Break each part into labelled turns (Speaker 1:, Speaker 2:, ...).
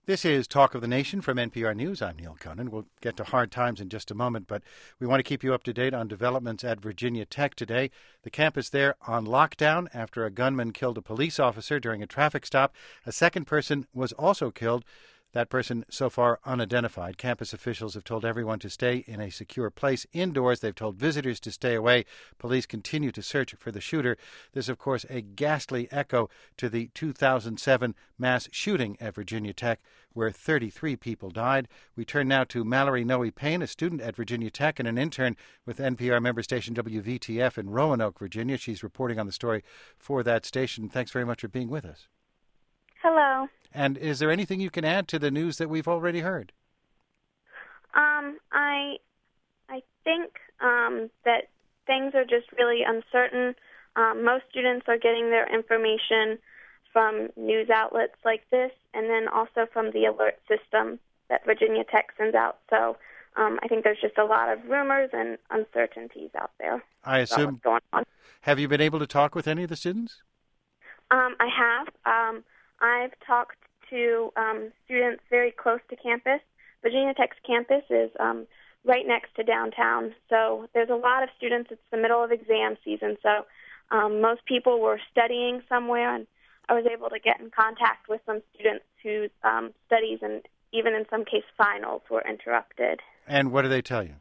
Speaker 1: This is Talk of the Nation from NPR News. I'm Neil Conan. We'll get to hard times in just a moment, but we want to keep you up to date on developments at Virginia Tech today. The campus there on lockdown after a gunman killed a police officer during a traffic stop. A second person was also killed. That person so far unidentified. Campus officials have told everyone to stay in a secure place indoors. They've told visitors to stay away. Police continue to search for the shooter. There's, of course, a ghastly echo to the 2007 mass shooting at Virginia Tech, where 33 people died. We turn now to Mallory Noe Payne, a student at Virginia Tech and an intern with NPR member station WVTF in Roanoke, Virginia. She's reporting on the story for that station. Thanks very much for being with us.
Speaker 2: Hello.
Speaker 1: And is there anything you can add to the news that we've already heard?
Speaker 2: I think that things are just really uncertain. Most students are getting their information from news outlets like this, and then also from the alert system that Virginia Tech sends out. So I think there's just a lot of rumors and uncertainties out there.
Speaker 1: I assume.
Speaker 2: What's going on.
Speaker 1: Have you been able to talk with any of the students?
Speaker 2: I have. I've talked to students very close to campus. Virginia Tech's campus is right next to downtown, so there's a lot of students. It's the middle of exam season, so most people were studying somewhere, and I was able to get in contact with some students whose studies and even in some case finals were interrupted. And
Speaker 1: what do they tell you?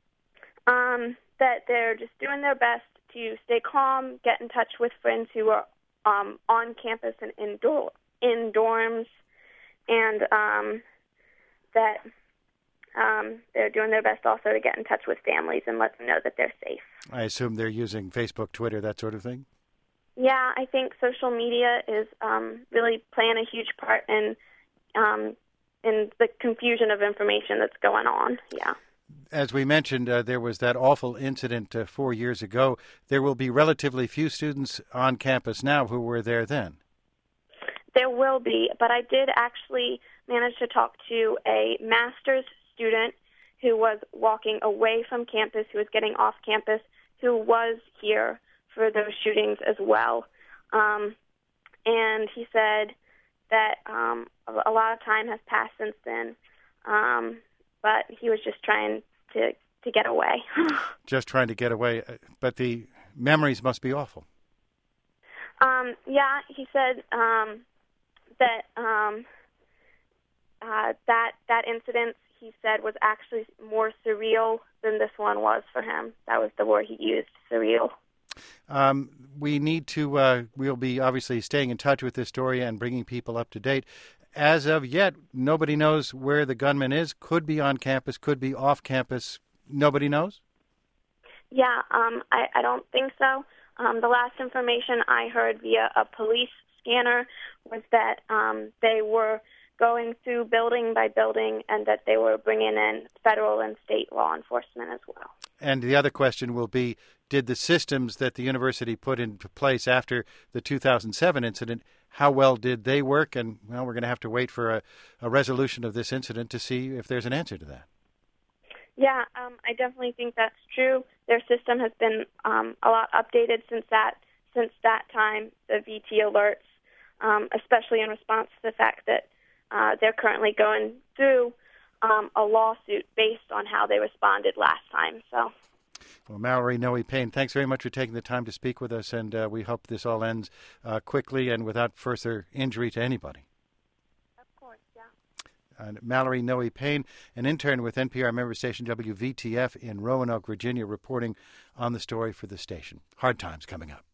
Speaker 2: That they're just doing their best to stay calm, get in touch with friends who are on campus and in dorms, and that they're doing their best also to get in touch with families and let them know that they're safe.
Speaker 1: I assume they're using Facebook, Twitter, that sort of thing?
Speaker 2: Yeah, I think social media is really playing a huge part in the confusion of information that's going on, yeah.
Speaker 1: As we mentioned, there was that awful incident 4 years ago. There will be relatively few students on campus now who were there then.
Speaker 2: There will be, but I did actually manage to talk to a master's student who was walking away from campus, who was getting off campus, who was here for those shootings as well. And he said that a lot of time has passed since then, but he was just trying to get away.
Speaker 1: Just trying to get away, but the memories must be awful.
Speaker 2: Yeah, he said that incident, he said, was actually more surreal than this one was for him. That was the word he used, surreal.
Speaker 1: We need to, we'll be obviously staying in touch with this story and bringing people up to date. As of yet, nobody knows where the gunman is. Could be on campus, could be off campus. Nobody knows?
Speaker 2: Yeah, I don't think so. The last information I heard via a police scanner was that they were going through building by building and that they were bringing in federal and state law enforcement as well.
Speaker 1: And the other question will be, did the systems that the university put into place after the 2007 incident, how well did they work? And, well, we're going to have to wait for a resolution of this incident to see if there's an answer to that.
Speaker 2: Yeah, I definitely think that's true. Their system has been a lot updated since that time, the VT alerts, especially in response to the fact that they're currently going through a lawsuit based on how they responded last time. So,
Speaker 1: well, Mallory Noe Payne, thanks very much for taking the time to speak with us, and we hope this all ends quickly and without further injury to anybody.
Speaker 2: Of course, yeah.
Speaker 1: Mallory Noe Payne, an intern with NPR member station WVTF in Roanoke, Virginia, reporting on the story for the station. Hard times coming up.